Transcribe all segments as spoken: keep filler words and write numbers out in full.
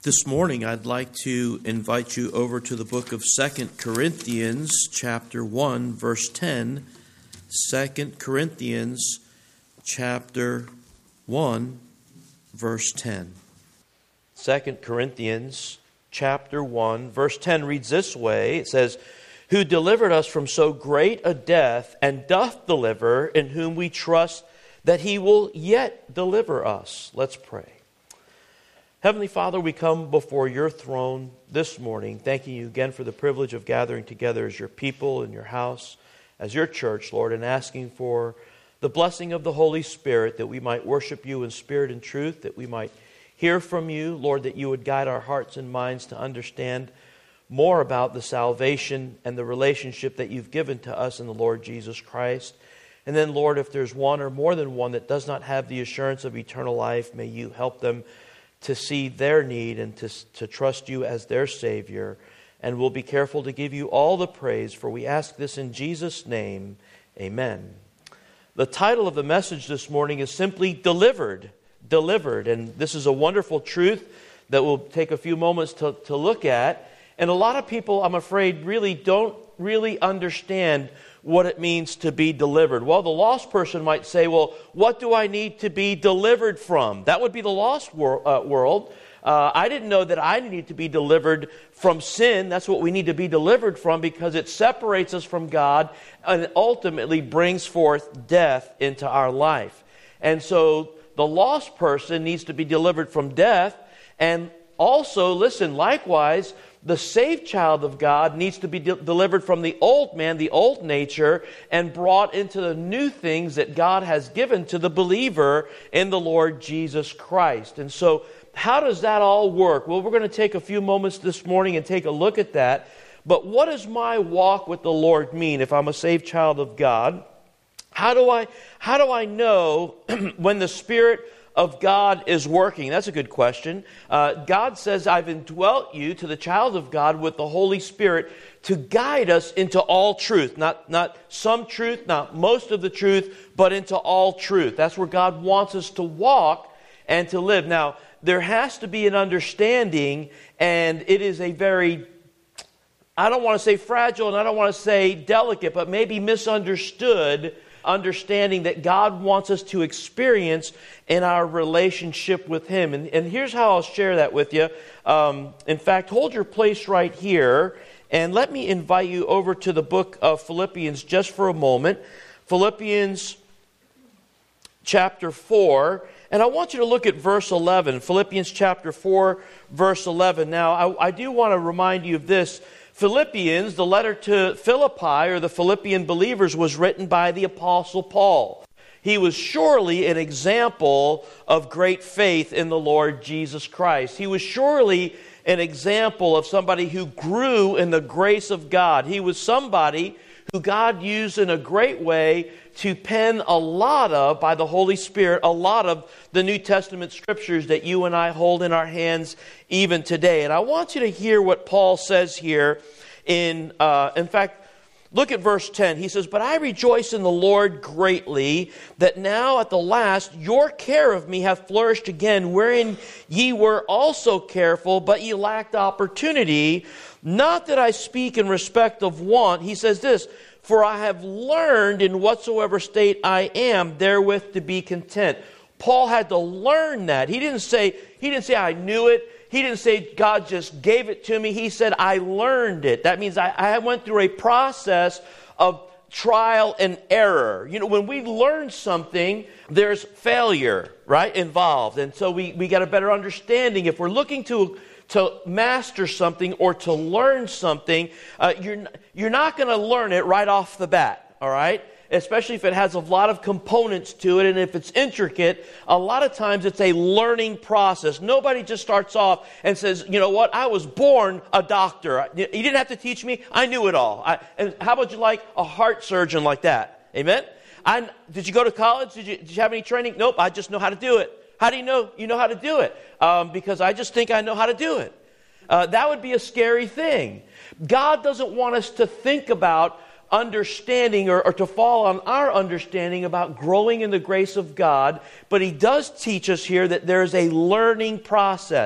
This morning, I'd like to invite you over to the book of Second Corinthians, chapter one, verse ten. Second Corinthians, chapter one, verse ten. Second Corinthians, chapter one, verse ten reads this way. It says, "Who delivered us from so great a death, and doth deliver, in whom we trust that He will yet deliver us." Let's pray. Heavenly Father, we come before your throne this morning, thanking you again for the privilege of gathering together as your people in your house, as your church, Lord, and asking for the blessing of the Holy Spirit that we might worship you in spirit and truth, that we might hear from you, Lord, that you would guide our hearts and minds to understand more about the salvation and the relationship that you've given to us in the Lord Jesus Christ. And then, Lord, if there's one or more than one that does not have the assurance of eternal life, may you help them to see their need and to, to trust you as their Savior. And we'll be careful to give you all the praise, for we ask this in Jesus' name. Amen. The title of the message this morning is simply Delivered. Delivered. And this is a wonderful truth that we'll take a few moments to, to look at. And a lot of people, I'm afraid, really don't really understand what it means to be delivered. Well, the lost person might say, well, what do I need to be delivered from? That would be the lost wor- uh, world. Uh, I didn't know that I needed to be delivered from sin. That's what we need to be delivered from, because it separates us from God and ultimately brings forth death into our life. And so the lost person needs to be delivered from death. And also, listen, likewise, the saved child of God needs to be de- delivered from the old man, the old nature, and brought into the new things that God has given to the believer in the Lord Jesus Christ. And so, how does that all work? Well, we're going to take a few moments this morning and take a look at that. But what does my walk with the Lord mean if I'm a saved child of God? How do I, how do I know when the Spirit of God is working? That's a good question. Uh, God says, I've indwelt you, to the child of God, with the Holy Spirit to guide us into all truth. Not, not some truth, not most of the truth, but into all truth. That's where God wants us to walk and to live. Now, there has to be an understanding, and it is a very, I don't want to say fragile, and I don't want to say delicate, but maybe misunderstood understanding that God wants us to experience in our relationship with Him. And, and here's how I'll share that with you. Um, in fact, hold your place right here, and let me invite you over to the book of Philippians just for a moment. Philippians chapter four, and I want you to look at verse eleven. Philippians chapter four, verse eleven. Now, I, I do want to remind you of this. Philippians, the letter to Philippi, or the Philippian believers, was written by the Apostle Paul. He was surely an example of great faith in the Lord Jesus Christ. He was surely an example of somebody who grew in the grace of God. He was somebody who God used in a great way to pen a lot of, by the Holy Spirit, a lot of the New Testament scriptures that you and I hold in our hands even today. And I want you to hear what Paul says here in, uh, in fact, look at verse ten. He says, "But I rejoice in the Lord greatly, that now at the last your care of me hath flourished again, wherein ye were also careful, but ye lacked opportunity. Not that I speak in respect of want." He says this, "For I have learned in whatsoever state I am, therewith to be content." Paul had to learn that. He didn't say, he didn't say, "I knew it." He didn't say, "God just gave it to me." He said, "I learned it." That means I, I went through a process of trial and error. You know, when we learn something, there's failure, right, involved. And so we, we got a better understanding. If we're looking to to master something or to learn something, uh, you're, you're not going to learn it right off the bat, all right? Especially if it has a lot of components to it, and if it's intricate, a lot of times it's a learning process. Nobody just starts off and says, "You know what, I was born a doctor. You didn't have to teach me. I knew it all." I, and how about you like a heart surgeon like that? Amen? I, did you go to college? Did you, did you have any training? Nope, I just know how to do it. How do you know you know how to do it? Um, because I just think I know how to do it. Uh, that would be a scary thing. God doesn't want us to think about understanding or, or to fall on our understanding about growing in the grace of God, but He does teach us here that there is a learning process.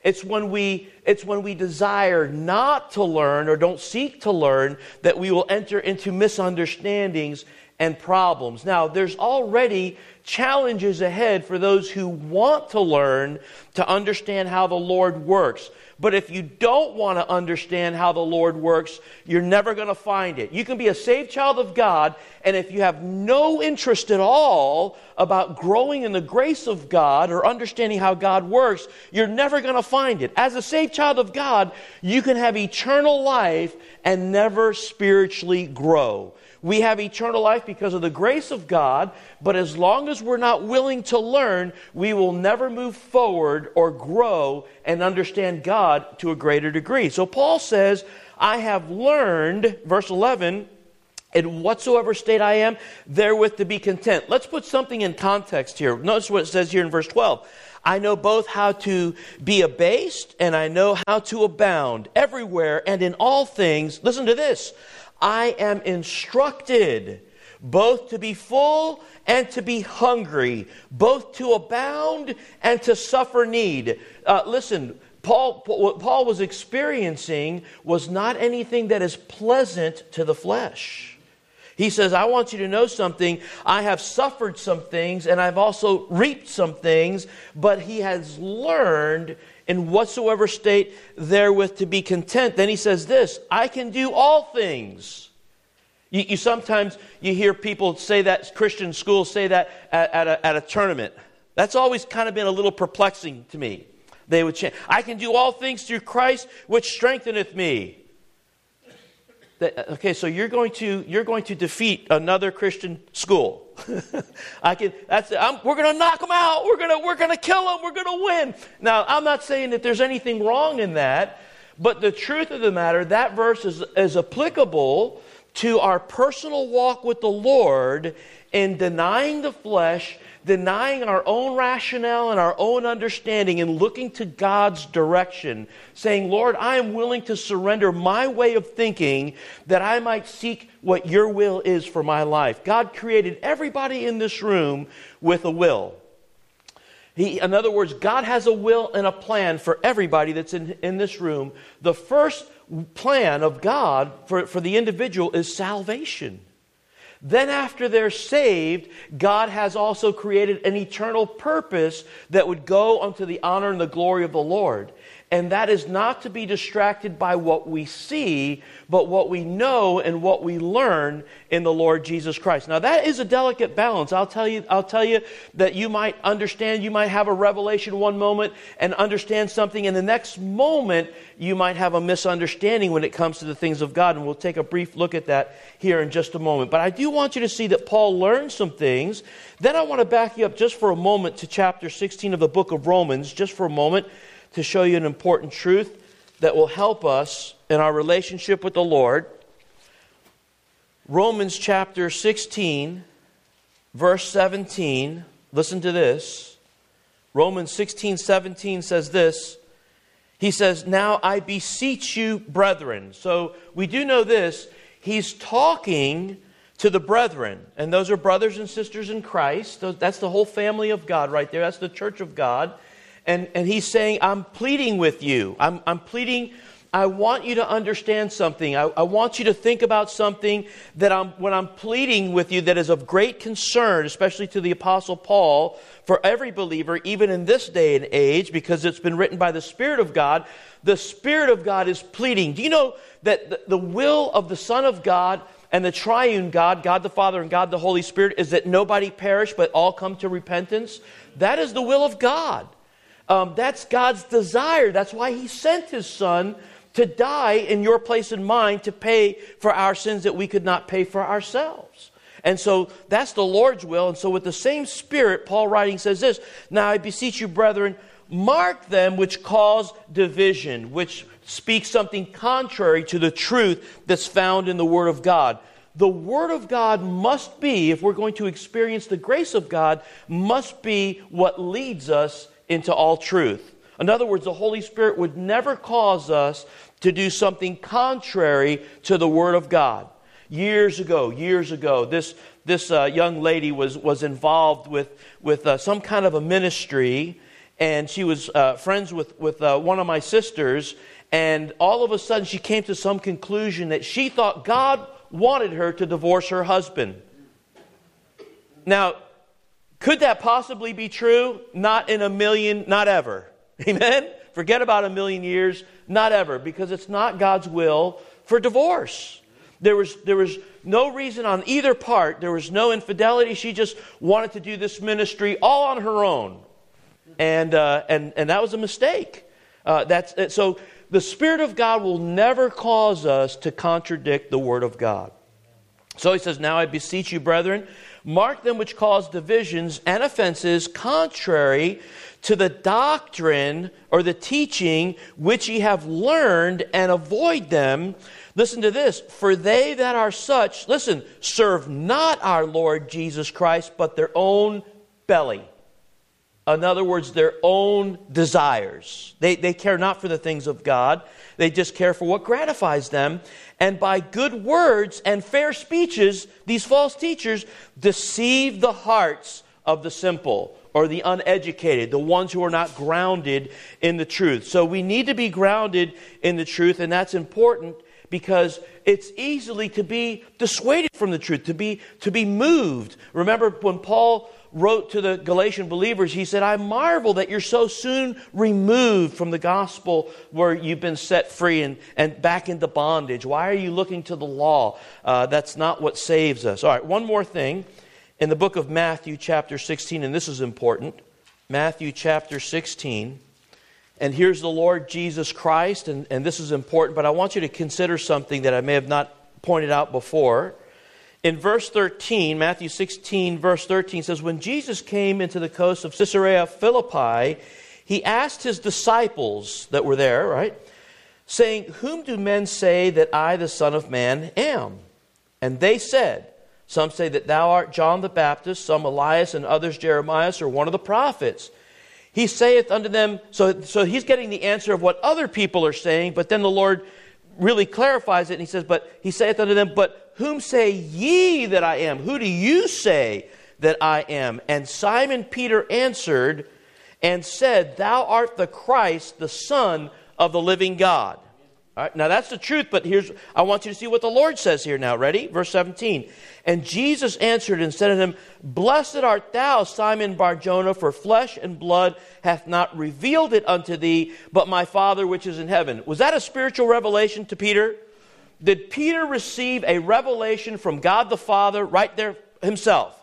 It's when we it's when we desire not to learn or don't seek to learn that we will enter into misunderstandings and problems. Now, there's already challenges ahead for those who want to learn to understand how the Lord works. But if you don't want to understand how the Lord works, you're never going to find it. You can be a saved child of God, and if you have no interest at all about growing in the grace of God or understanding how God works, you're never going to find it. As a saved child of God, you can have eternal life and never spiritually grow. We have eternal life because of the grace of God, but as long as we're not willing to learn, we will never move forward or grow and understand God to a greater degree. So Paul says, I have learned, verse eleven, in whatsoever state I am, therewith to be content. Let's put something in context here. Notice what it says here in verse twelve. I know both how to be abased and I know how to abound everywhere and in all things. Listen to this. I am instructed both to be full and to be hungry, both to abound and to suffer need. Uh, listen, Paul, what Paul was experiencing was not anything that is pleasant to the flesh. He says, I want you to know something. I have suffered some things and I've also reaped some things, but he has learned in whatsoever state therewith to be content. Then he says this, I can do all things. You, you sometimes you hear people say that, Christian schools say that at, at, a, at a tournament. That's always kind of been a little perplexing to me. They would chant, I can do all things through Christ which strengtheneth me. That, okay, so you're going to you're going to defeat another Christian school. I can. That's. I'm, we're going to knock them out. We're going to we're going to kill them. We're going to win. Now, I'm not saying that there's anything wrong in that, but the truth of the matter, that verse is is applicable to our personal walk with the Lord in denying the flesh, denying our own rationale and our own understanding and looking to God's direction, saying, Lord, I am willing to surrender my way of thinking that I might seek what your will is for my life. God created everybody in this room with a will. He, in other words, God has a will and a plan for everybody that's in, in this room. The first plan of God for, for the individual is salvation. Then after they're saved, God has also created an eternal purpose that would go unto the honor and the glory of the Lord. And that is not to be distracted by what we see, but what we know and what we learn in the Lord Jesus Christ. Now that is a delicate balance. I'll tell you, I'll tell you that you might understand, you might have a revelation one moment and understand something, and the next moment you might have a misunderstanding when it comes to the things of God. And we'll take a brief look at that here in just a moment. But I do want you to see that Paul learned some things. Then I want to back you up just for a moment to chapter sixteen of the book of Romans, just for a moment, to show you an important truth that will help us in our relationship with the Lord. Romans chapter sixteen, verse seventeen. Listen to this. Romans sixteen, seventeen says this. He says, now I beseech you, brethren. So we do know this. He's talking to the brethren. And those are brothers and sisters in Christ. That's the whole family of God right there. That's the church of God. And, and he's saying, I'm pleading with you. I'm, I'm pleading, I want you to understand something. I, I want you to think about something that I'm, when I'm pleading with you that is of great concern, especially to the Apostle Paul, for every believer, even in this day and age, because it's been written by the Spirit of God. The Spirit of God is pleading. Do you know that the, the will of the Son of God and the triune God, God the Father and God the Holy Spirit, is that nobody perish but all come to repentance? That is the will of God. Um, that's God's desire. That's why He sent His Son to die in your place and mine to pay for our sins that we could not pay for ourselves. And so that's the Lord's will. And so with the same Spirit, Paul writing says this, now I beseech you, brethren, mark them which cause division, which speak something contrary to the truth that's found in the Word of God. The Word of God must be, if we're going to experience the grace of God, must be what leads us into all truth. In other words, the Holy Spirit would never cause us to do something contrary to the Word of God. Years ago, years ago, this this uh, young lady was was involved with with uh, some kind of a ministry, and she was uh, friends with, with uh, one of my sisters, and all of a sudden she came to some conclusion that she thought God wanted her to divorce her husband. Now, could that possibly be true? Not in a million, not ever. Amen? Forget about a million years, not ever, because it's not God's will for divorce. There was, there was no reason on either part. There was no infidelity. She just wanted to do this ministry all on her own. And, uh, and, and that was a mistake. Uh, that's, so the Spirit of God will never cause us to contradict the Word of God. So he says, now I beseech you, brethren, mark them which cause divisions and offenses contrary to the doctrine or the teaching which ye have learned, and avoid them. Listen to this. For they that are such, listen, serve not our Lord Jesus Christ, but their own belly. In other words, their own desires. They, they care not for the things of God. They just care for what gratifies them. And by good words and fair speeches, these false teachers deceive the hearts of the simple, or the uneducated, the ones who are not grounded in the truth. So we need to be grounded in the truth, and that's important because it's easily to be dissuaded from the truth, to be, to be moved. Remember when Paul wrote to the Galatian believers, he said, I marvel that you're so soon removed from the gospel where you've been set free and, and back into bondage. Why are you looking to the law? Uh, that's not what saves us. All right, one more thing. In the book of Matthew chapter sixteen, and this is important, Matthew chapter sixteen, and here's the Lord Jesus Christ, and, and this is important, but I want you to consider something that I may have not pointed out before. In verse thirteen, Matthew sixteen, verse thirteen says, when Jesus came into the coast of Caesarea Philippi, he asked his disciples that were there, right, saying, whom do men say that I, the Son of Man, am? And they said, some say that thou art John the Baptist, some Elias, and others Jeremiah, or one of the prophets. He saith unto them, so, so he's getting the answer of what other people are saying, but then the Lord really clarifies it, and he says, but he saith unto them, but whom say ye that I am? Who do you say that I am? And Simon Peter answered and said, thou art the Christ, the Son of the living God. All right, now that's the truth, but here's, I want you to see what the Lord says here now. Ready? Verse seventeen. And Jesus answered and said unto him, blessed art thou, Simon Bar-Jonah, for flesh and blood hath not revealed it unto thee, but my Father which is in heaven. Was that a spiritual revelation to Peter? Did Peter receive a revelation from God the Father right there himself?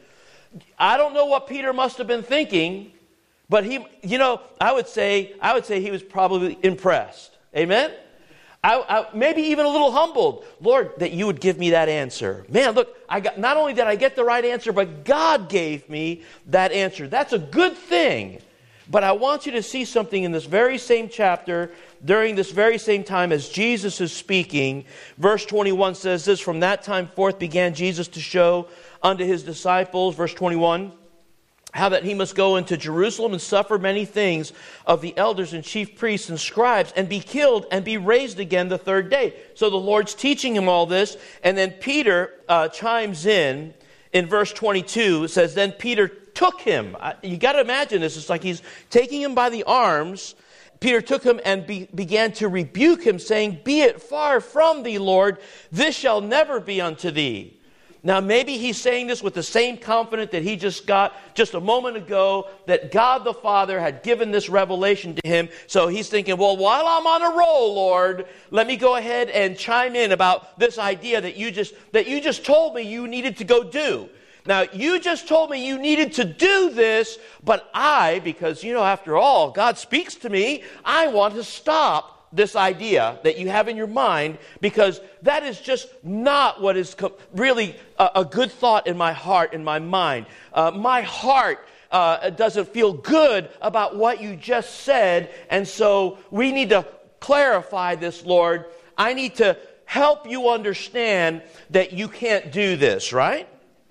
I don't know what Peter must have been thinking, but he, you know, I would say, I would say he was probably impressed. Amen? I, I, maybe even a little humbled. Lord, that you would give me that answer. Man, look, I got, not only did I get the right answer, but God gave me that answer. That's a good thing. But I want you to see something in this very same chapter, during this very same time as Jesus is speaking. Verse twenty-one says this, from that time forth began Jesus to show unto his disciples, verse twenty-one, how that he must go into Jerusalem and suffer many things of the elders and chief priests and scribes, and be killed and be raised again the third day. So the Lord's teaching him all this, and then Peter uh, chimes in, in verse twenty-two, it says, then Peter took him. You got to imagine this. It's like he's taking him by the arms. Peter took him and be, began to rebuke him, saying, be it far from thee, Lord, this shall never be unto thee. Now, maybe he's saying this with the same confidence that he just got just a moment ago, that God the Father had given this revelation to him. So he's thinking, well, while I'm on a roll, Lord, let me go ahead and chime in about this idea that you just that you just told me you needed to go do. Now, you just told me you needed to do this, but I, because, you know, after all, God speaks to me, I want to stop this idea that you have in your mind, because that is just not what is co- really a, a good thought in my heart, in my mind. Uh, my heart uh, doesn't feel good about what you just said, and so we need to clarify this, Lord. I need to help you understand that you can't do this, right?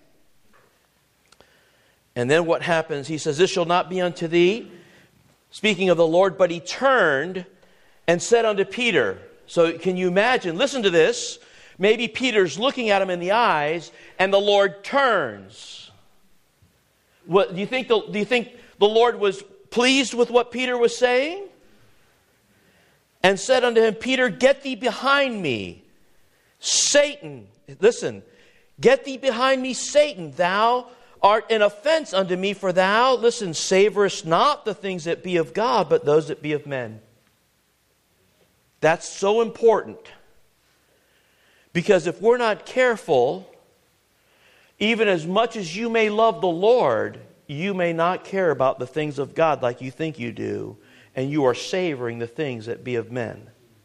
And then what happens? He says, this shall not be unto thee, speaking of the Lord, but he turned and said unto Peter. So can you imagine? Listen to this. Maybe Peter's looking at him in the eyes, and the Lord turns. What do you think? The, do you think the Lord was pleased with what Peter was saying and said unto him, Peter, get thee behind me, Satan. Listen, get thee behind me, Satan. Thou art an offense unto me, for thou, listen, savorest not the things that be of God, but those that be of men. That's so important. Because if we're not careful, even as much as you may love the Lord, you may not care about the things of God like you think you do, and you are savoring the things that be of men.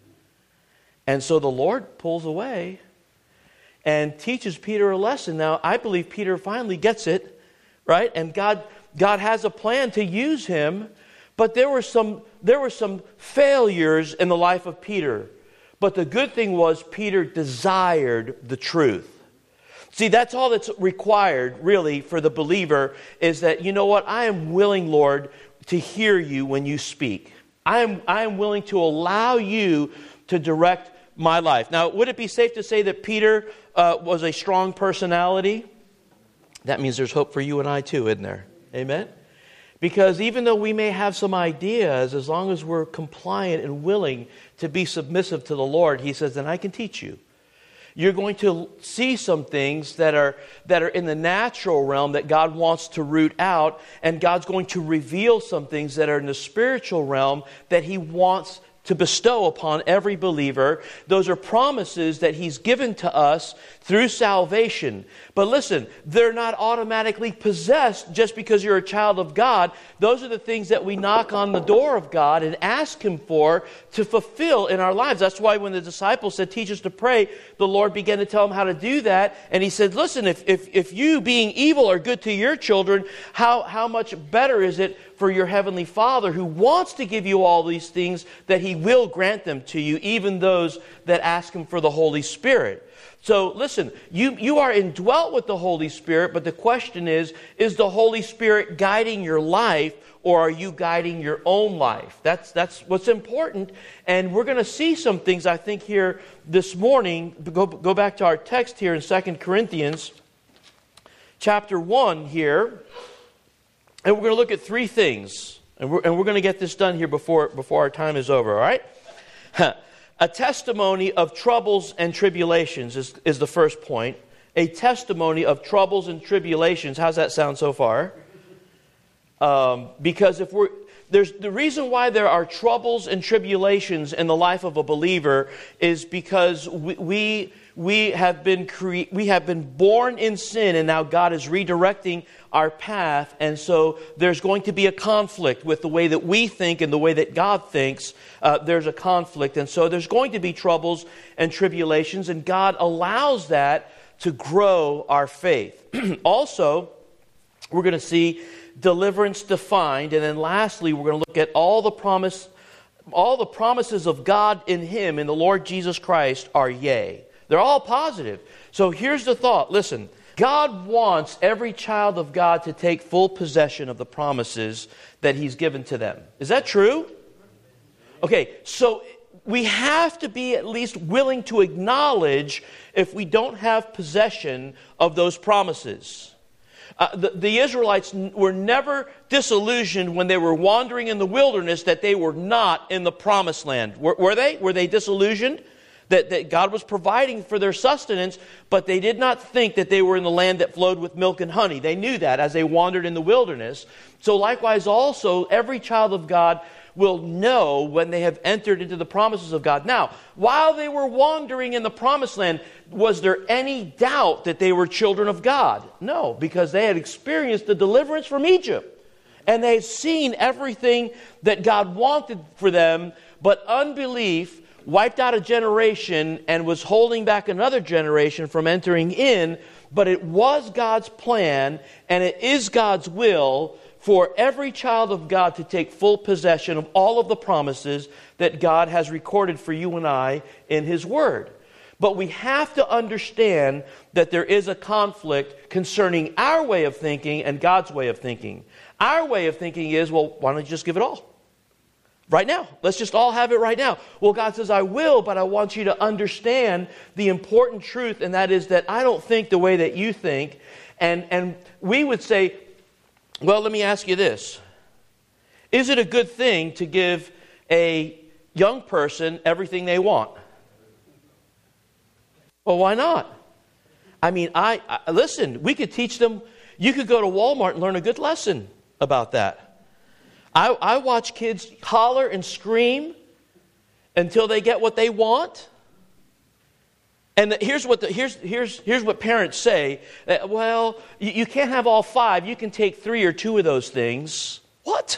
And so the Lord pulls away and teaches Peter a lesson. Now, I believe Peter finally gets it, right? And God, God has a plan to use him, but there were some, there were some failures in the life of Peter. But the good thing was Peter desired the truth. See, that's all that's required, really, for the believer, is that, you know what, I am willing, Lord, to hear you when you speak. I am, I am willing to allow you to direct my life. Now, would it be safe to say that Peter uh, was a strong personality? That means there's hope for you and I too, isn't there? Amen? Because even though we may have some ideas, as long as we're compliant and willing to be submissive to the Lord, He says, then I can teach you. You're going to see some things that are that are in the natural realm that God wants to root out, and God's going to reveal some things that are in the spiritual realm that He wants to bestow upon every believer. Those are promises that He's given to us through salvation. But listen, they're not automatically possessed just because you're a child of God. Those are the things that we knock on the door of God and ask Him for to fulfill in our lives. That's why when the disciples said, teach us to pray, the Lord began to tell them how to do that. And He said, listen, if if, if you being evil are good to your children, how, how much better is it for your heavenly Father, who wants to give you all these things, that He will grant them to you, even those that ask Him for the Holy Spirit. So listen, you, you are indwelt with the Holy Spirit, but the question is, is the Holy Spirit guiding your life, or are you guiding your own life? That's, that's what's important. And we're going to see some things, I think, here this morning. Go, go back to our text here in Second Corinthians chapter one here. And we're going to look at three things. And we're, and we're going to get this done here before, before our time is over, all right? A testimony of troubles and tribulations is, is the first point. A testimony of troubles and tribulations. How's that sound so far? Um, because if we're... There's the reason why there are troubles and tribulations in the life of a believer is because we... we We have been cre- we have been born in sin, and now God is redirecting our path. And so there's going to be a conflict with the way that we think and the way that God thinks. Uh, there's a conflict. And so there's going to be troubles and tribulations, and God allows that to grow our faith. Also, we're going to see deliverance defined. And then lastly, we're going to look at all the promise, all the promises of God in Him, in the Lord Jesus Christ, are yea. They're all positive. So here's the thought. Listen, God wants every child of God to take full possession of the promises that He's given to them. Is that true? Okay, so we have to be at least willing to acknowledge if we don't have possession of those promises. Uh, the, the Israelites were never disillusioned when they were wandering in the wilderness that they were not in the promised land. Were, were they? Were they disillusioned? That, that God was providing for their sustenance, but they did not think that they were in the land that flowed with milk and honey. They knew that as they wandered in the wilderness. So likewise also, every child of God will know when they have entered into the promises of God. Now, while they were wandering in the promised land, was there any doubt that they were children of God? No, because they had experienced the deliverance from Egypt. And they had seen everything that God wanted for them, but unbelief wiped out a generation and was holding back another generation from entering in. But it was God's plan, and it is God's will for every child of God to take full possession of all of the promises that God has recorded for you and I in His Word. But we have to understand that there is a conflict concerning our way of thinking and God's way of thinking. Our way of thinking is, well, why don't you just give it all? Right now. Let's just all have it right now. Well, God says, I will, but I want you to understand the important truth, and that is that I don't think the way that you think. And, and we would say, well, let me ask you this. Is it a good thing to give a young person everything they want? Well, why not? I mean, I, I listen, we could teach them. You could go to Walmart and learn a good lesson about that. I, I watch kids holler and scream until they get what they want. And here's what the, here's here's here's what parents say. Uh, well, you, you can't have all five. You can take three or two of those things. What?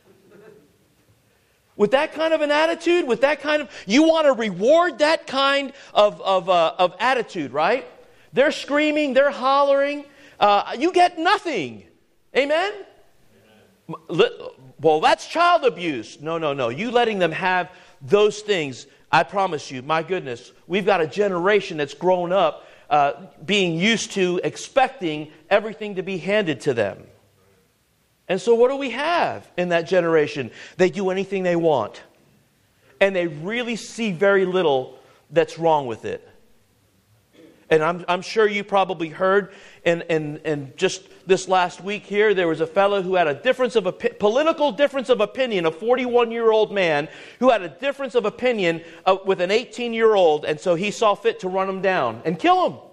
With that kind of an attitude, with that kind of, you want to reward that kind of of uh, of attitude, right? They're screaming, they're hollering. Uh, you get nothing. Amen? Amen? Well, that's child abuse. No, no, no. You letting them have those things, I promise you, my goodness, we've got a generation that's grown up uh, being used to expecting everything to be handed to them. And so what do we have in that generation? They do anything they want. And they really see very little that's wrong with it. And I'm, I'm sure you probably heard in, in, in just this last week here, there was a fellow who had a difference of a political difference of opinion, a forty-one-year-old man who had a difference of opinion uh, with an eighteen-year-old, and so he saw fit to run him down and kill him.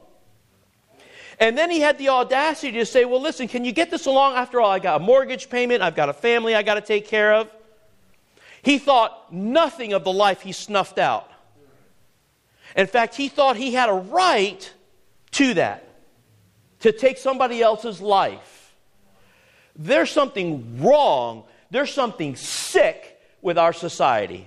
And then he had the audacity to say, well, listen, can you get this along? After all, I got a mortgage payment, I've got a family I got to take care of. He thought nothing of the life he snuffed out. In fact, he thought he had a right to that, to take somebody else's life. There's something wrong, there's something sick with our society.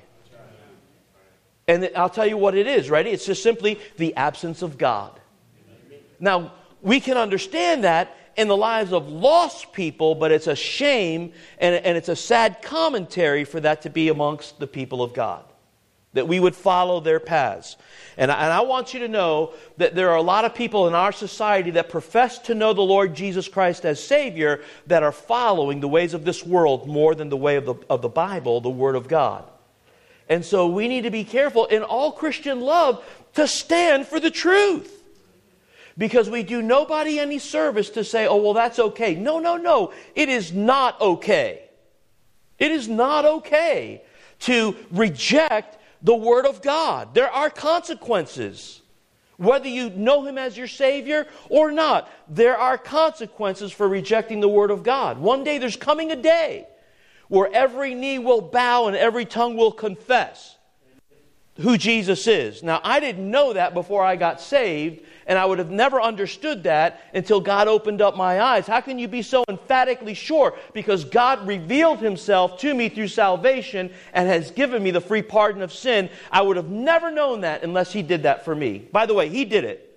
And I'll tell you what it is, right? It's just simply the absence of God. Now, we can understand that in the lives of lost people, but it's a shame and, and it's a sad commentary for that to be amongst the people of God, that we would follow their paths. And I, and I want you to know that there are a lot of people in our society that profess to know the Lord Jesus Christ as Savior that are following the ways of this world more than the way of the, of the Bible, the Word of God. And so we need to be careful in all Christian love to stand for the truth. Because we do nobody any service to say, oh, well, that's okay. No, no, no. It is not okay. It is not okay to reject the Word of God. There are consequences. Whether you know Him as your Savior or not, there are consequences for rejecting the Word of God. One day there's coming a day where every knee will bow and every tongue will confess who Jesus is. Now, I didn't know that before I got saved, and I would have never understood that until God opened up my eyes. How can you be so emphatically sure? Because God revealed Himself to me through salvation and has given me the free pardon of sin. I would have never known that unless He did that for me. By the way, He did it.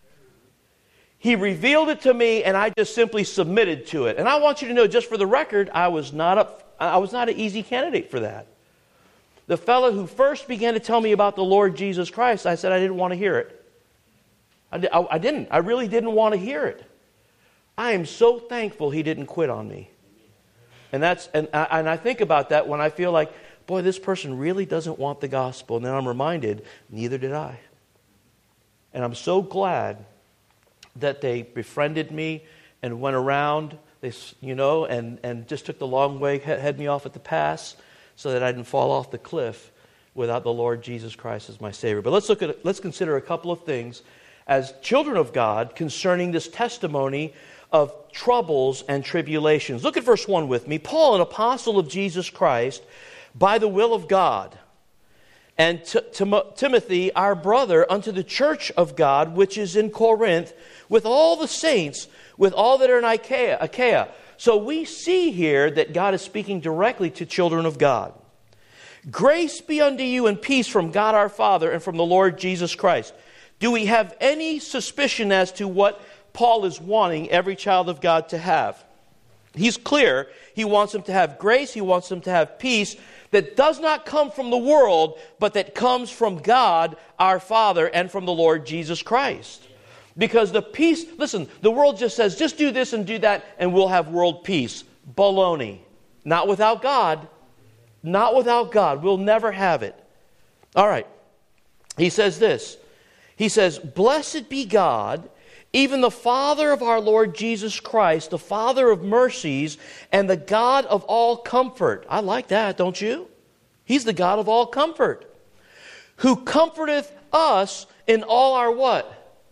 He revealed it to me, and I just simply submitted to it. And I want you to know, just for the record, I was not a, I was not an easy candidate for that. The fellow who first began to tell me about the Lord Jesus Christ, I said I didn't want to hear it. I, I, I didn't. I really didn't want to hear it. I am so thankful he didn't quit on me. And that's and I, and I think about that when I feel like, boy, this person really doesn't want the gospel. And then I'm reminded, neither did I. And I'm so glad that they befriended me and went around, they, you know, and, and just took the long way, head me off at the pass, so that I didn't fall off the cliff without the Lord Jesus Christ as my Savior. But let's look at let's consider a couple of things as children of God concerning this testimony of troubles and tribulations. Look at verse one with me. Paul, an apostle of Jesus Christ, by the will of God, and T- Tim- Timothy, our brother, unto the church of God, which is in Corinth, with all the saints, with all that are in Achaia. Achaia. So we see here that God is speaking directly to children of God. Grace be unto you and peace from God our Father and from the Lord Jesus Christ. Do we have any suspicion as to what Paul is wanting every child of God to have? He's clear. He wants them to have grace. He wants them to have peace that does not come from the world, but that comes from God our Father and from the Lord Jesus Christ. Because the peace, listen, the world just says, just do this and do that and we'll have world peace. Baloney. Not without God. Not without God. We'll never have it. All right. He says this. He says, blessed be God even the Father of our Lord Jesus Christ, the Father of mercies, and the God of all comfort. I like that, don't you? He's the God of all comfort, who comforteth us in all our what?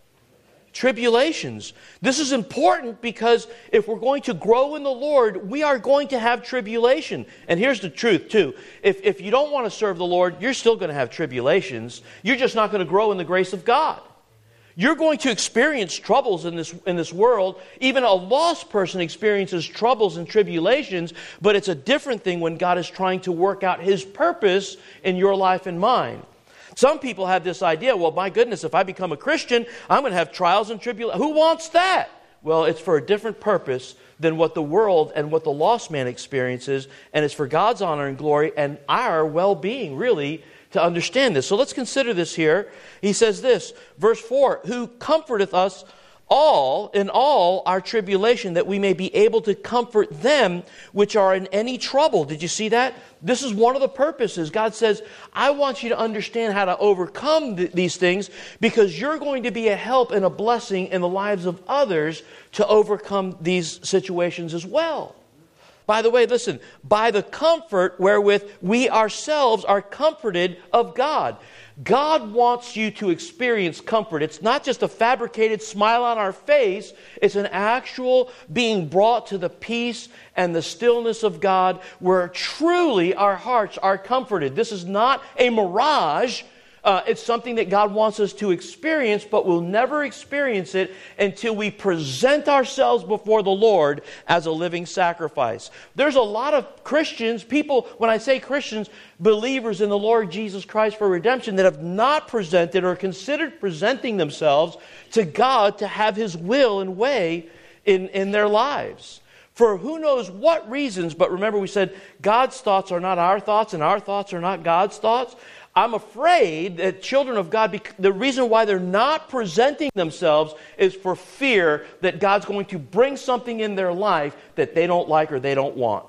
Tribulations. This is important because if we're going to grow in the Lord, we are going to have tribulation. And here's the truth too. If, if you don't want to serve the Lord, you're still going to have tribulations. You're just not going to grow in the grace of God. You're going to experience troubles in this, in this world. Even a lost person experiences troubles and tribulations, but it's a different thing when God is trying to work out His purpose in your life and mine. Some people have this idea, well, my goodness, if I become a Christian, I'm going to have trials and tribulations. Who wants that? Well, it's for a different purpose than what the world and what the lost man experiences, and it's for God's honor and glory and our well-being, really, to understand this. So let's consider this here. He says this, verse four, who comforteth us all in all our tribulation, that we may be able to comfort them which are in any trouble. Did you see that? This is one of the purposes. God says, I want you to understand how to overcome th- these things, because you're going to be a help and a blessing in the lives of others to overcome these situations as well. By the way, listen, by the comfort wherewith we ourselves are comforted of God. God wants you to experience comfort. It's not just a fabricated smile on our face. It's an actual being brought to the peace and the stillness of God, where truly our hearts are comforted. This is not a mirage. Uh, it's something that God wants us to experience, but we'll never experience it until we present ourselves before the Lord as a living sacrifice. There's a lot of Christians, people, when I say Christians, believers in the Lord Jesus Christ for redemption, that have not presented or considered presenting themselves to God to have His will and way in, in their lives. For who knows what reasons, but remember we said God's thoughts are not our thoughts and our thoughts are not God's thoughts. I'm afraid that children of God, the reason why they're not presenting themselves is for fear that God's going to bring something in their life that they don't like or they don't want.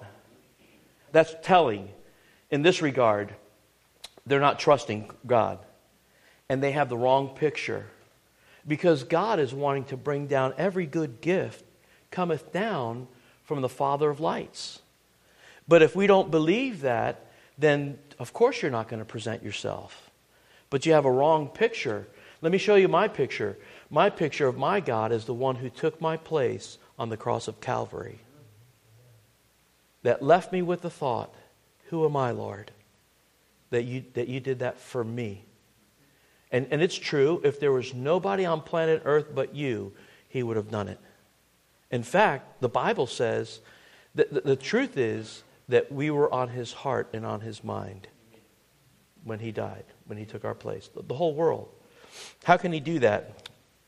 That's telling. In this regard, they're not trusting God. And they have the wrong picture. Because God is wanting to bring down every good gift cometh down from the Father of lights. But if we don't believe that, then of course you're not going to present yourself. But you have a wrong picture. Let me show you my picture. My picture of my God is the one who took my place on the cross of Calvary. That left me with the thought, who am I, Lord? That you, that you did that for me. And, and it's true, if there was nobody on planet Earth but you, He would have done it. In fact, the Bible says that the, the truth is that we were on His heart and on His mind when He died, when He took our place. The, the whole world. How can He do that?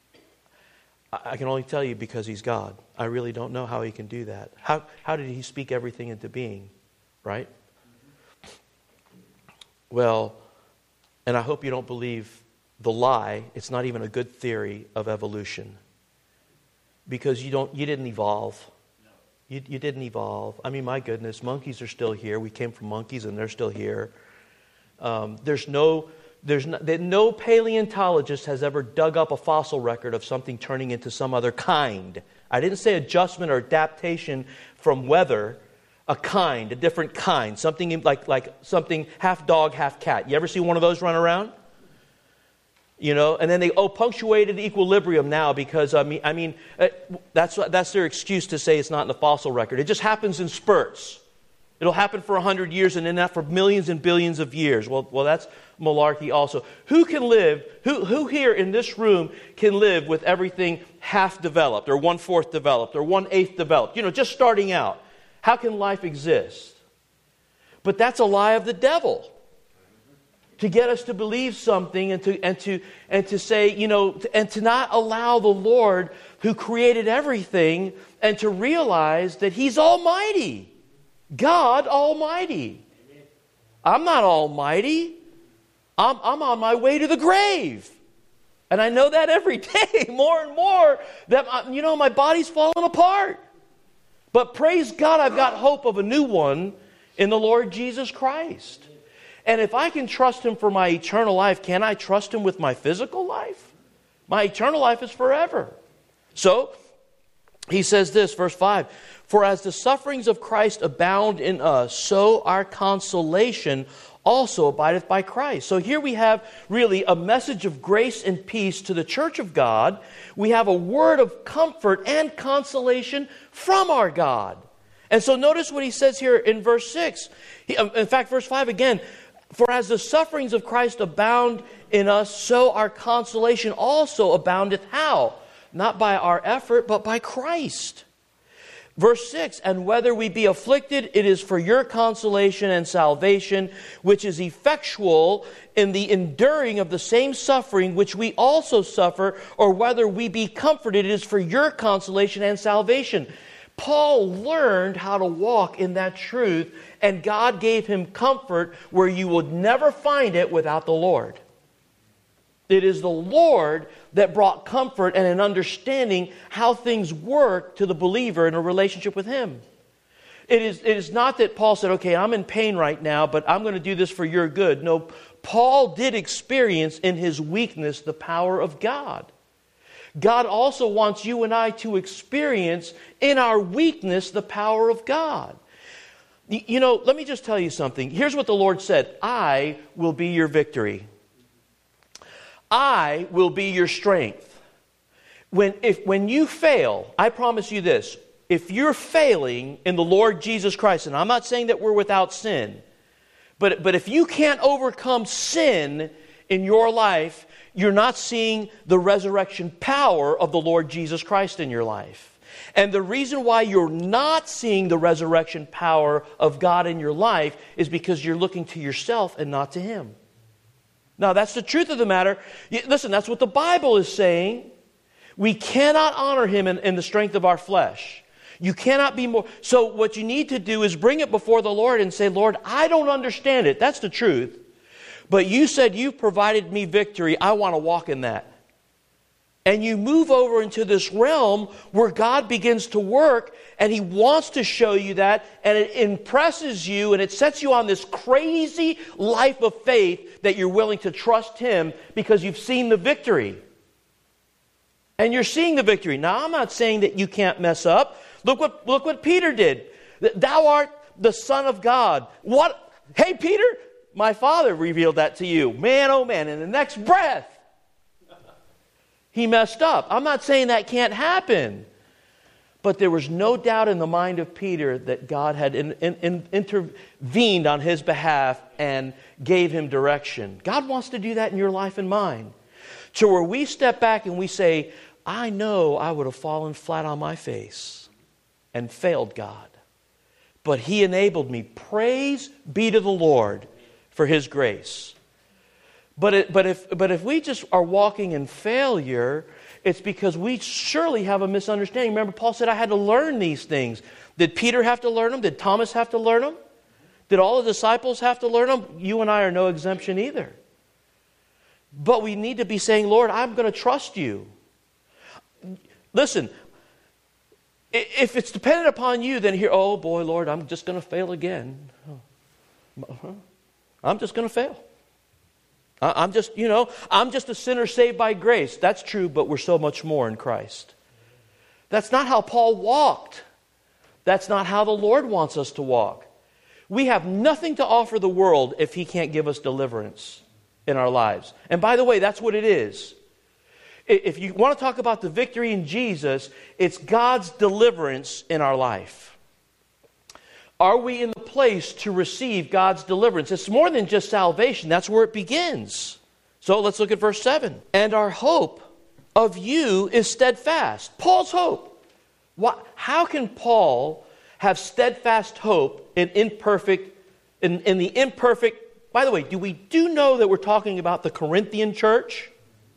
I, I can only tell you because He's God. I really don't know how He can do that. How, how did He speak everything into being? Right? Well, and I hope you don't believe the lie. It's not even a good theory of evolution. Because you don't, you didn't evolve. You, you didn't evolve. I mean, my goodness, monkeys are still here. We came from monkeys and they're still here. Um, there's no, there's no, no paleontologist has ever dug up a fossil record of something turning into some other kind. I didn't say adjustment or adaptation from weather. A kind, a different kind. Something like, like something half dog, half cat. You ever see one of those run around? You know, and then they, oh, punctuated equilibrium now because, I mean, I mean uh, that's that's their excuse to say it's not in the fossil record. It just happens in spurts. It'll happen for a hundred years and then that for millions and billions of years. Well, well, that's malarkey also. Who can live, who, who here in this room can live with everything half developed or one-fourth developed or one-eighth developed? You know, just starting out. How can life exist? But that's a lie of the devil. To get us to believe something and to and to and to say, you know, and to not allow the Lord who created everything and to realize that He's almighty. God Almighty. I'm not almighty. I'm, I'm on my way to the grave. And I know that every day more and more that, I, you know, my body's falling apart. But praise God, I've got hope of a new one in the Lord Jesus Christ. And if I can trust Him for my eternal life, can I trust Him with my physical life? My eternal life is forever. So, he says this, verse five, "For as the sufferings of Christ abound in us, so our consolation also abideth by Christ." So here we have really a message of grace and peace to the church of God. We have a word of comfort and consolation from our God. And so notice what he says here in verse six. He, in fact, verse five again, "For as the sufferings of Christ abound in us, so our consolation also aboundeth." How? Not by our effort, but by Christ. Verse six, "And whether we be afflicted, it is for your consolation and salvation, which is effectual in the enduring of the same suffering which we also suffer, or whether we be comforted, it is for your consolation and salvation." Paul learned how to walk in that truth, and God gave him comfort where you would never find it without the Lord. It is the Lord that brought comfort and an understanding how things work to the believer in a relationship with Him. It is, it is not that Paul said, okay, I'm in pain right now, but I'm going to do this for your good. No, Paul did experience in his weakness the power of God. God also wants you and I to experience in our weakness the power of God. You know, let me just tell you something. Here's what the Lord said: "I will be your victory. I will be your strength." When, if, when you fail, I promise you this, if you're failing in the Lord Jesus Christ, and I'm not saying that we're without sin, but, but if you can't overcome sin in your life, you're not seeing the resurrection power of the Lord Jesus Christ in your life. And the reason why you're not seeing the resurrection power of God in your life is because you're looking to yourself and not to Him. Now, that's the truth of the matter. Listen, that's what the Bible is saying. We cannot honor Him in, in the strength of our flesh. You cannot be more. So what you need to do is bring it before the Lord and say, "Lord, I don't understand it." That's the truth. But you said you've provided me victory. I want to walk in that. And you move over into this realm where God begins to work, and He wants to show you that, and it impresses you, and it sets you on this crazy life of faith that you're willing to trust Him because you've seen the victory. And you're seeing the victory. Now, I'm not saying that you can't mess up. Look what, look what Peter did. "Thou art the Son of God." What? Hey, Peter, my Father revealed that to you. Man, oh man, in the next breath, he messed up. I'm not saying that can't happen. But there was no doubt in the mind of Peter that God had in, in, in, intervened on his behalf and gave him direction. God wants to do that in your life and mine. To where we step back and we say, "I know I would have fallen flat on my face and failed God. But He enabled me. Praise be to the Lord for His grace." But it, but if but if we just are walking in failure, it's because we surely have a misunderstanding. Remember, Paul said, "I had to learn these things." Did Peter have to learn them? Did Thomas have to learn them? Did all the disciples have to learn them? You and I are no exemption either. But we need to be saying, "Lord, I'm going to trust You." Listen, if it's dependent upon you, then here, "Oh boy, Lord, I'm just going to fail again. I'm just going to fail. I'm just, you know, I'm just a sinner saved by grace." That's true, but we're so much more in Christ. That's not how Paul walked. That's not how the Lord wants us to walk. We have nothing to offer the world if He can't give us deliverance in our lives. And by the way, that's what it is. If you want to talk about the victory in Jesus, it's God's deliverance in our life. Are we in the place to receive God's deliverance? It's more than just salvation. That's where it begins. So let's look at verse seven. "And our hope of you is steadfast." Paul's hope. What, how can Paul have steadfast hope in imperfect, in, in the imperfect? By the way, do we do know that we're talking about the Corinthian church?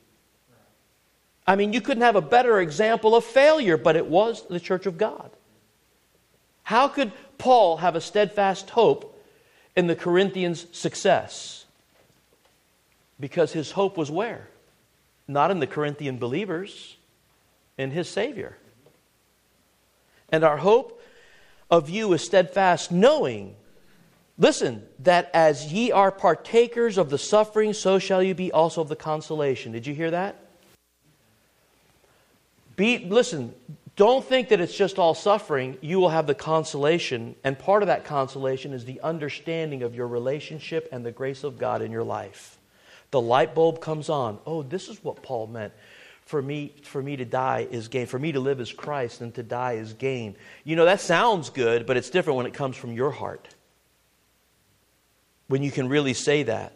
I mean, you couldn't have a better example of failure, but it was the church of God. How could Paul have a steadfast hope in the Corinthians' success? Because his hope was where? Not in the Corinthian believers, in his Savior. "And our hope of you is steadfast, knowing," listen, "that as ye are partakers of the suffering, so shall you be also of the consolation." Did you hear that? Be, listen, don't think that it's just all suffering. You will have the consolation, and part of that consolation is the understanding of your relationship and the grace of God in your life. The light bulb comes on. Oh, this is what Paul meant. For me, for me to die is gain. For me to live is Christ, and to die is gain. You know, that sounds good, but it's different when it comes from your heart. When you can really say that.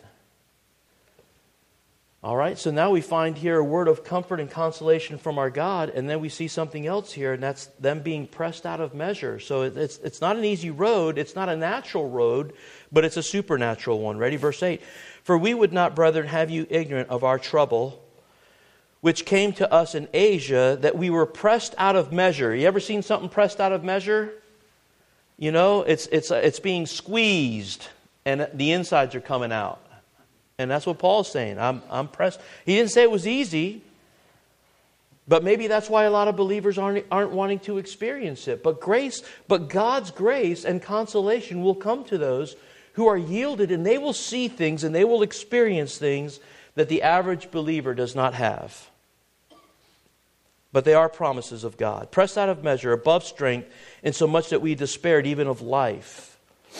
All right, so now we find here a word of comfort and consolation from our God, and then we see something else here, and that's them being pressed out of measure. So it's it's not an easy road, it's not a natural road, but it's a supernatural one. Ready? Verse eight. For we would not, brethren, have you ignorant of our trouble, which came to us in Asia, that we were pressed out of measure. You ever seen something pressed out of measure? You know, it's it's it's being squeezed, and the insides are coming out. And that's what Paul's saying. I'm, I'm pressed. He didn't say it was easy. But maybe that's why a lot of believers aren't, aren't wanting to experience it. But grace, but God's grace and consolation will come to those who are yielded, and they will see things and they will experience things that the average believer does not have. But they are promises of God. Pressed out of measure, above strength, insomuch that we despaired even of life.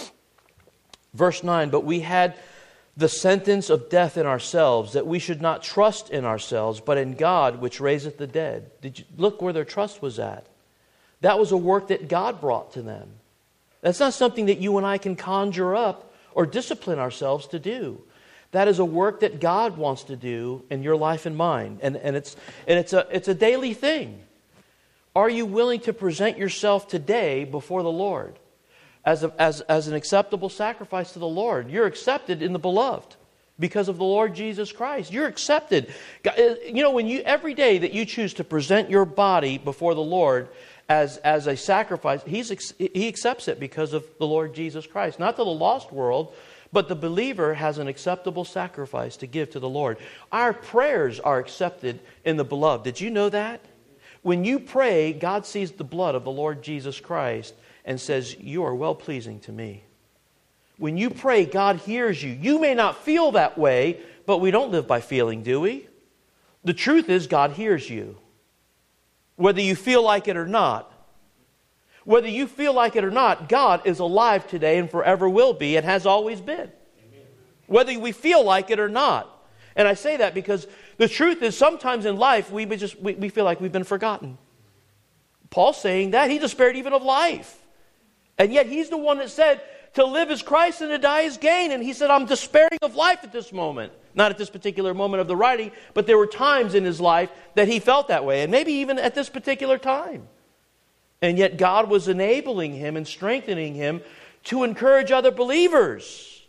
Verse nine, but we had the sentence of death in ourselves, that we should not trust in ourselves, but in God which raiseth the dead. Did you look where their trust was at? That was a work that God brought to them. That's not something that you and I can conjure up or discipline ourselves to do. That is a work that God wants to do in your life and mine. And, and it's and it's a it's a daily thing. Are you willing to present yourself today before the Lord? As, a, as, as an acceptable sacrifice to the Lord. You're accepted in the beloved because of the Lord Jesus Christ. You're accepted. You know, when you every day that you choose to present your body before the Lord as, as a sacrifice, he's, He accepts it because of the Lord Jesus Christ. Not to the lost world, but the believer has an acceptable sacrifice to give to the Lord. Our prayers are accepted in the beloved. Did you know that? When you pray, God sees the blood of the Lord Jesus Christ and says, you are well-pleasing to me. When you pray, God hears you. You may not feel that way, but we don't live by feeling, do we? The truth is, God hears you. Whether you feel like it or not. Whether you feel like it or not, God is alive today and forever will be and has always been. Amen. Whether we feel like it or not. And I say that because the truth is, sometimes in life, we just we, we feel like we've been forgotten. Paul's saying that. He despaired even of life. And yet he's the one that said, to live is Christ and to die is gain. And he said, I'm despairing of life at this moment. Not at this particular moment of the writing, but there were times in his life that he felt that way. And maybe even at this particular time. And yet God was enabling him and strengthening him to encourage other believers.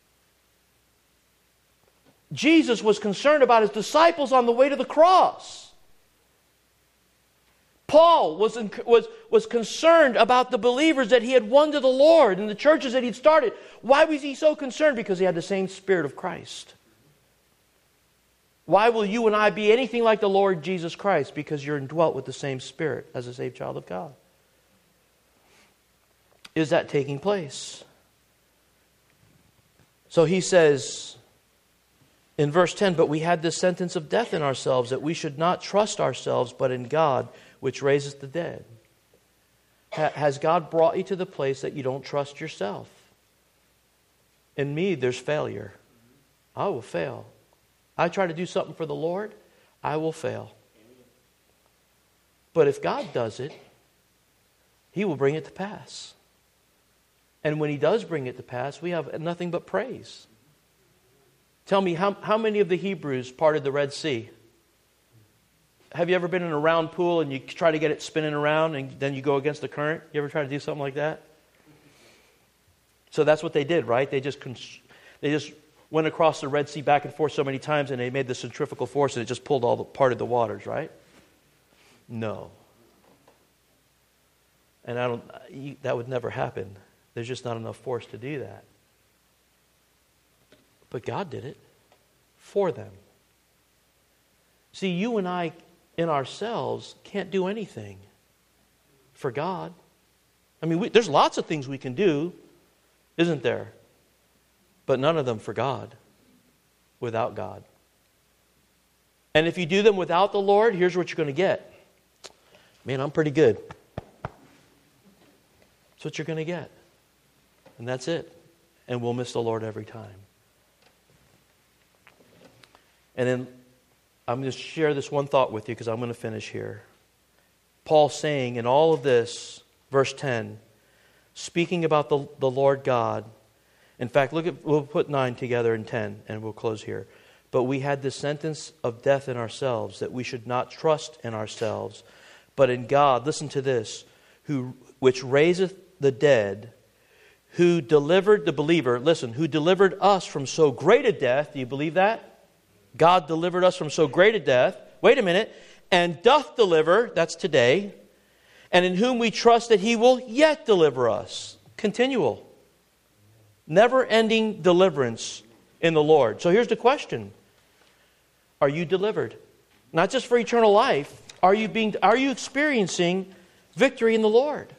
Jesus was concerned about his disciples on the way to the cross. Paul was, was, was concerned about the believers that he had won to the Lord and the churches that he'd started. Why was he so concerned? Because he had the same Spirit of Christ. Why will you and I be anything like the Lord Jesus Christ? Because you're indwelt with the same Spirit as a saved child of God. Is that taking place? So he says in verse ten, but we had this sentence of death in ourselves, that we should not trust ourselves, but in God, which raises the dead. Ha- has God brought you to the place that you don't trust yourself? In me, there's failure. I will fail. I try to do something for the Lord, I will fail. But if God does it, He will bring it to pass. And when He does bring it to pass, we have nothing but praise. Tell me, how, how many of the Hebrews parted the Red Sea? Have you ever been in a round pool and you try to get it spinning around and then you go against the current? You ever try to do something like that? So that's what they did, right? They just they just went across the Red Sea back and forth so many times and they made the centrifugal force and it just pulled all the part of the waters, right? No. And I don't. That would never happen. There's just not enough force to do that. But God did it for them. See, you and I in ourselves can't do anything for God. I mean, we, there's lots of things we can do, isn't there? But none of them for God, without God. And if you do them without the Lord, here's what you're going to get. man, I'm pretty good. That's what you're going to get. And that's it. And we'll miss the Lord every time. And then I'm going to share this one thought with you because I'm going to finish here. Paul saying in all of this, verse ten, speaking about the, the Lord God. In fact, look at, we'll put nine together in ten and we'll close here. But we had the sentence of death in ourselves, that we should not trust in ourselves, but in God. Listen to this, who which raiseth the dead, who delivered the believer, listen, who delivered us from so great a death. Do you believe that? God delivered us from so great a death. Wait a minute. And doth deliver, that's today, and in whom we trust that He will yet deliver us. Continual. Never-ending deliverance in the Lord. So here's the question. Are you delivered? Not just for eternal life. Are you being? Are you experiencing victory in the Lord?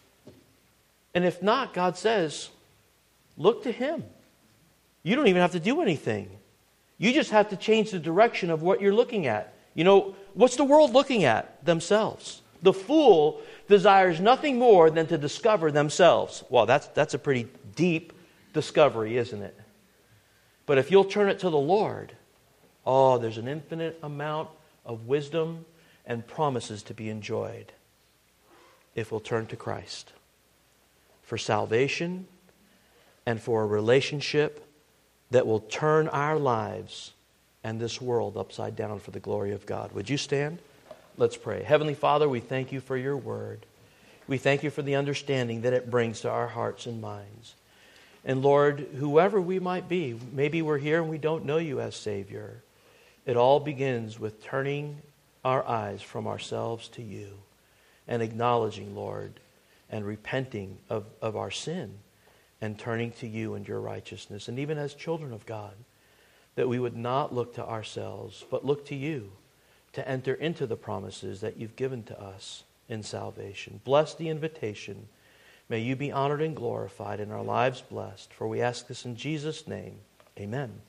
And if not, God says, look to Him. You don't even have to do anything. You just have to change the direction of what you're looking at. You know, what's the world looking at? Themselves. The fool desires nothing more than to discover themselves. Well, that's, that's a pretty deep discovery, isn't it? But if you'll turn it to the Lord, oh, there's an infinite amount of wisdom and promises to be enjoyed if we'll turn to Christ for salvation and for a relationship that will turn our lives and this world upside down for the glory of God. Would you stand? Let's pray. Heavenly Father, we thank You for Your word. We thank You for the understanding that it brings to our hearts and minds. And Lord, whoever we might be, maybe we're here and we don't know You as Savior. It all begins with turning our eyes from ourselves to You and acknowledging, Lord, and repenting of, of our sin and turning to You and Your righteousness. And even as children of God, that we would not look to ourselves, but look to You to enter into the promises that You've given to us in salvation. Bless the invitation. May You be honored and glorified and our lives blessed. For we ask this in Jesus' name. Amen.